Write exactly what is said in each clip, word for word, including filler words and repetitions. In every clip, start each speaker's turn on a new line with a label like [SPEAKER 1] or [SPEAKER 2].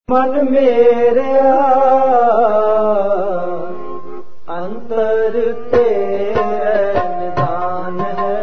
[SPEAKER 1] मन मेरे अंतर तेरे निदान है,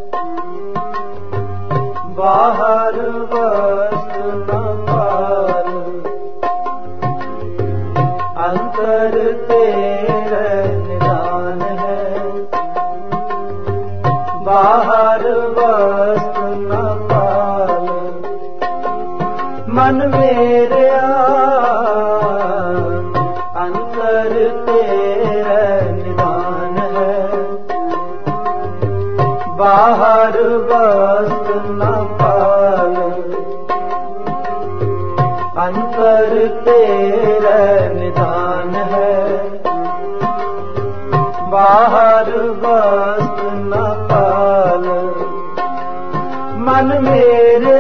[SPEAKER 1] बाहर वस्तु न पालू। अंतर तेरे निदान है, बाहर वस्तु न पालू। मन मेरे अंतर तेरे निदान है, बाहर वस्तु न पालू। अंतर तेरे निदान है, बाहर वस्तु न पालू। मन मेरे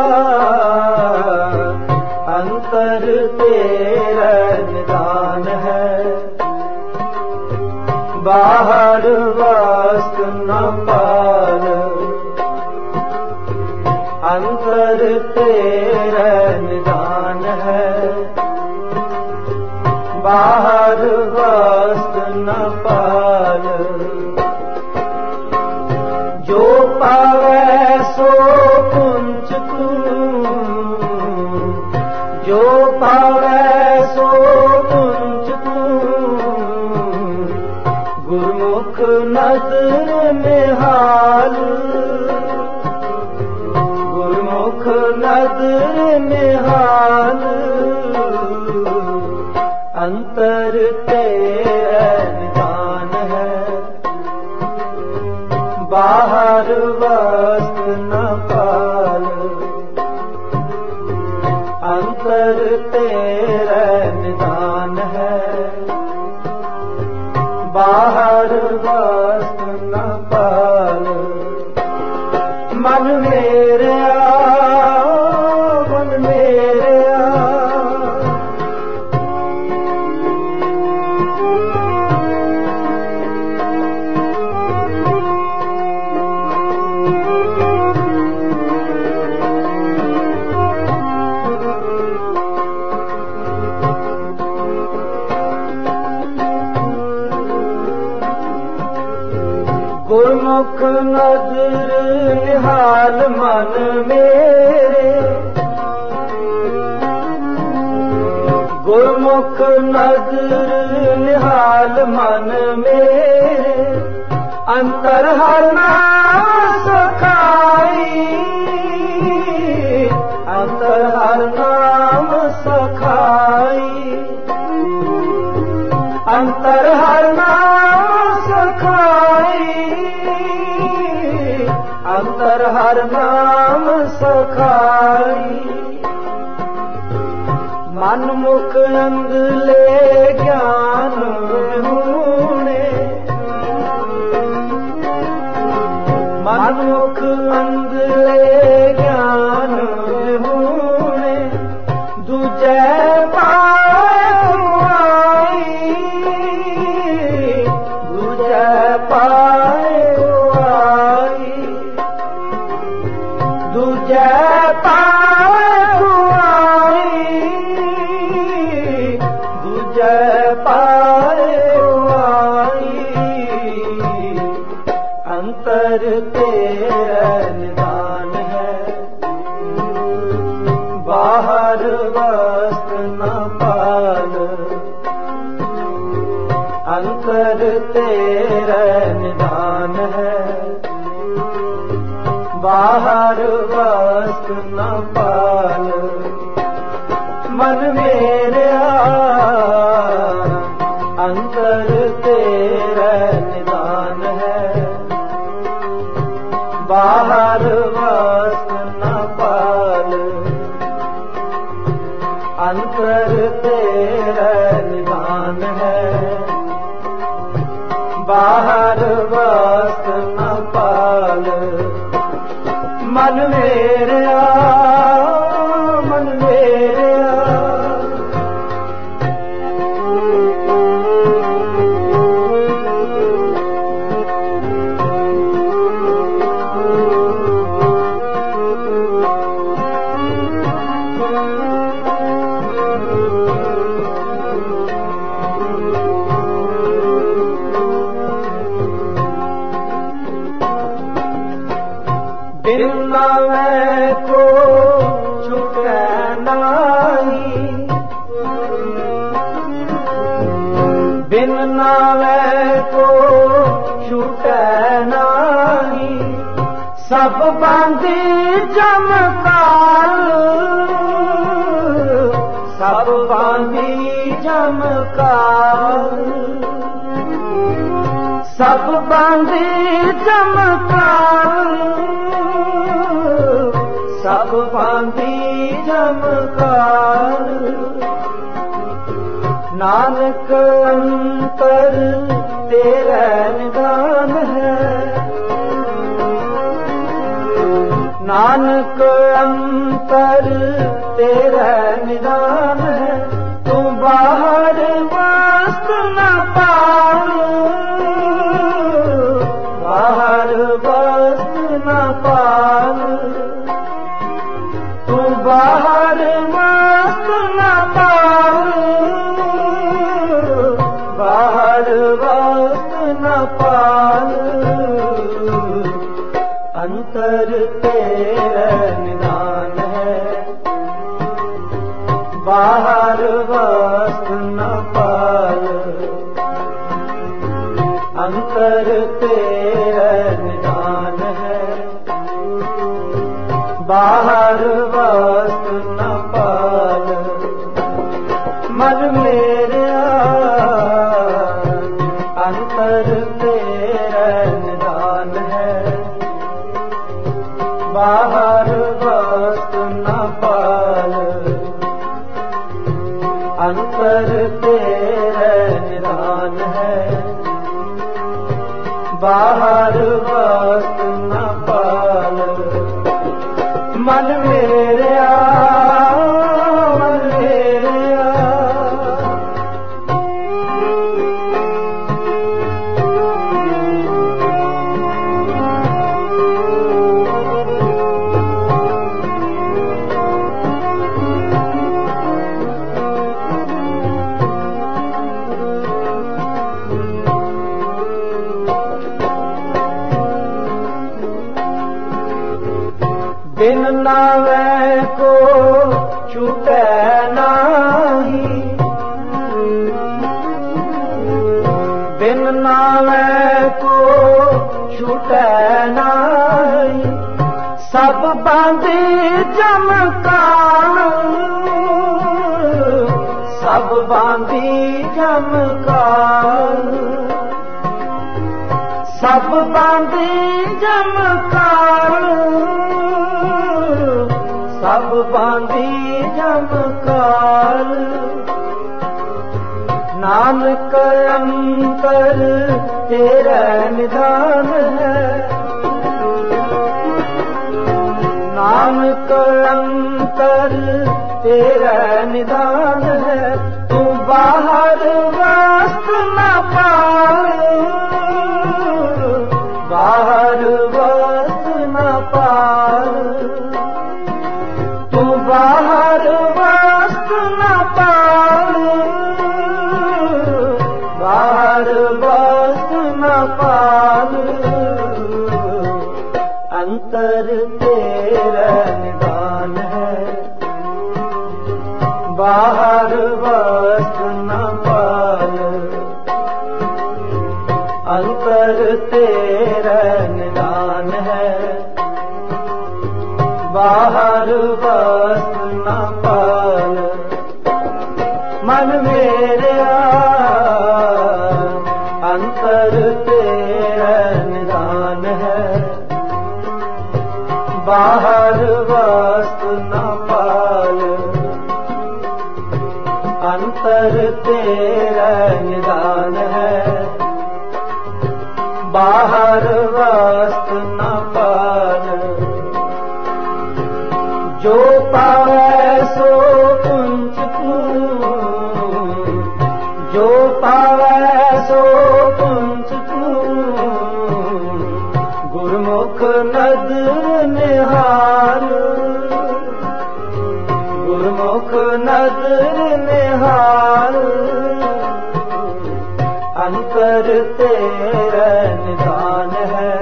[SPEAKER 1] अंतर तेरा निदान है, बाहर वस्तु न पालू। अंतर तेरा निदान है, बाहर वस्तु न पालू। जो पावे सो कुंच तू, जो पावे सो कुंच तू। गुरमुख नदर निहाल, गुरमुख नदर निहाल। अंतर तेरा निदान है, बाहर वस्तु न पालू। अंतर तेरा निदान है, बाहर वस्तु न पालू। मन मेरे मन मेरे गुरमुख नजर निहाल मन मेरे। गुरमुख नजर निहाल मन मेरे। अंतर हर नाम सखाई, अंतर हर नाम सखाई। अंतर हर नाम सखाई, अंतर हर नाम सखाई। मन मुख अंग ले ज्ञान विहूणे, मन मुख अंग ले ज्ञान विहूणे। दूजे पाए आई, दूजे पाए आई। दूजे पाए आई, दूजे पाए आई। अंतर तेरा निदान है, बाहर वस्तु न पालू। अंतर तेरा निदान है, बाहर वस्तु न पालू। मन मेरे अंतर तेरा निदान है, बाहर वस्तु न पालू। अंतर तेरा निदान है, बाहर वस्तु न पालू। मन मेरे मन मेरे बिन नावे को छूटे नाही, बिन नावे को छूटे नाही, सब बांधी जमकाल, सब बांधी जमकाल, सब बांधी जमकाल, सब बांधी जमकाल। नानक अंतर तेरा निदान है, नानक अंतर तेरा निदान है। तू बाहर वस्तु न पाल, बाहर वस्तु न पाल, तू बाहर वस्तु न पाल, बाहर वस्तु न पाल। अंतर तेरा निदान है, बाहर वस्तु न पाल। अंतर तेरा निदान है, बाहर वस्तु न पाल। मन मेरा अंतर तेरा निदान है, बाहर वस्तु न पाल। अंतर तेरा निदान है, बाहर वस्तु न पाल। मन मेरा मन मेरा बिन नावे को छूटे नाही, बिन नावे को छूटे नाही, सब बांधी जमकाल, सब बांधी जमकाल, सब बांधी जमकाल, सब बांधी जमकाल। नानक अंतर तेरा निदान है, नानक अंतर तेरा निदान है। तू बाहर वस्तु न पाल, बाहर वस्तु न पाल, तू बाहर वस्तु न पाल, बाहर वस्तु न पाल। अंतर तेरा निदान है, बाहर वस्तु न पाल। अंतर तेरा निदान है, बाहर वस्तु न पाल। मन मेरा अंतर तेरा निदान है, बाहर वस्तु न पाल। अंतर तेरा निदान है, बाहर वस्तु न पाल। जो पावे सो कुंज जो पावे सो कुंज गुरमुख नदर निहार, गुरमुख नदर निहाल, अंतर तेरा निदान है,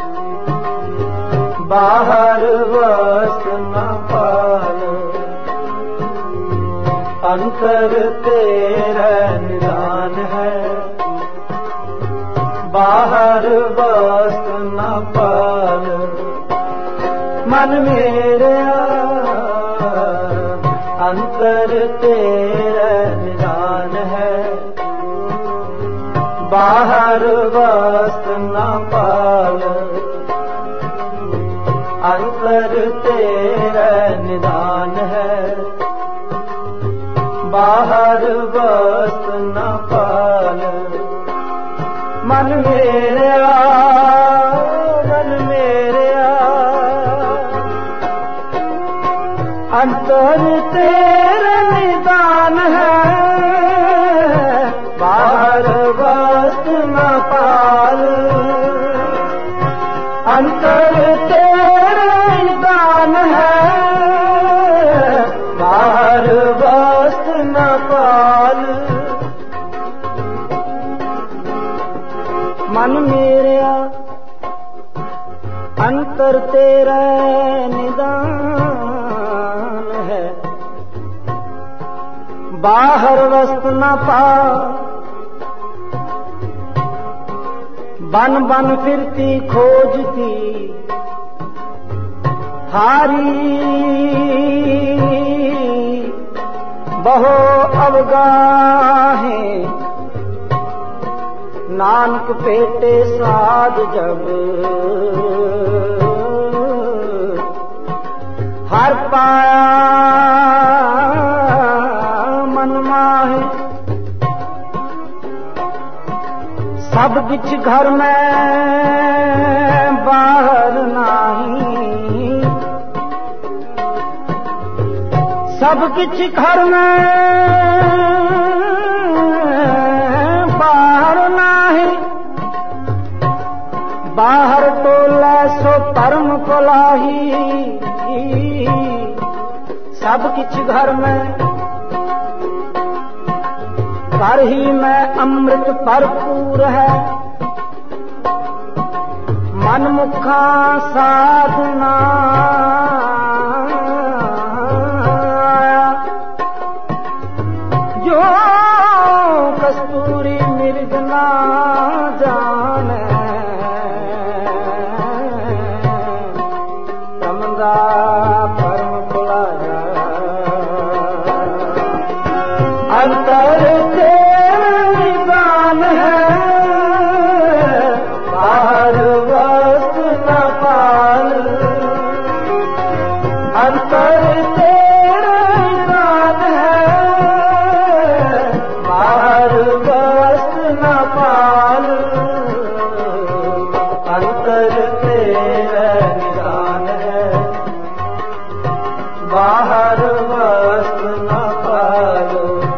[SPEAKER 1] बाहर वस्तु न पाल। अंतर तेरा निदान है, बाहर वस्तु न पाल। मन मेरा अंतर तेरा निदान है, बाहर वस्तु न पाल। अंतर तेरा निदान है, बाहर वस्तु न पाल। मन मेरा मन मेरा अंतर तेरा निदान है, बाहर वस्तु न पाल। अंतर तेरा निदान है, बाहर वस्तु न पाल। मन मेरा अंतर तेरा निदान है, बाहर वस्तु न पाल। बन बन फिरती खोजती हारी, बहो अवगाहें नानक पेटे साध जब। हर पाया मन माहे, सब किछ घर में बाहर नाही। सब किछ घर में बाहर नाही। बाहर टोला सो परम कोलाही, सब किछ घर में घर ही में अमृत भरपूर है। मन मुखा साधना जो कस्तूरी मृग ना जाने। तमगा परम बुलाया अंतर तेरा निदान है, बाहर वस्तु न पाल। अंतर तेरा निदान है, बाहर वस्तु न पाल। अंतर तेरा निदान है, बाहर वस्तु न पाल।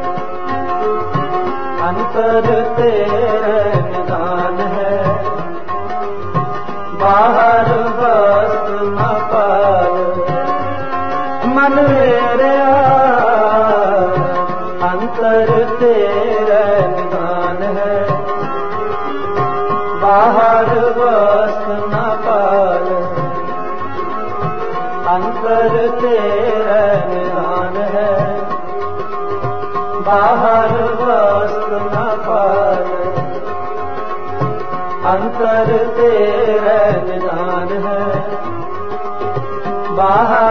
[SPEAKER 1] अंतर तेरा निदान है, बाहर वस्तु न पाल। मन मेरा अंतर तेरा निदान है, बाहर वस्तु न पाल। अंतर तेरा निदान है, बाहर वस्तु न पाल। अंतर तेरा निदान है, बाहर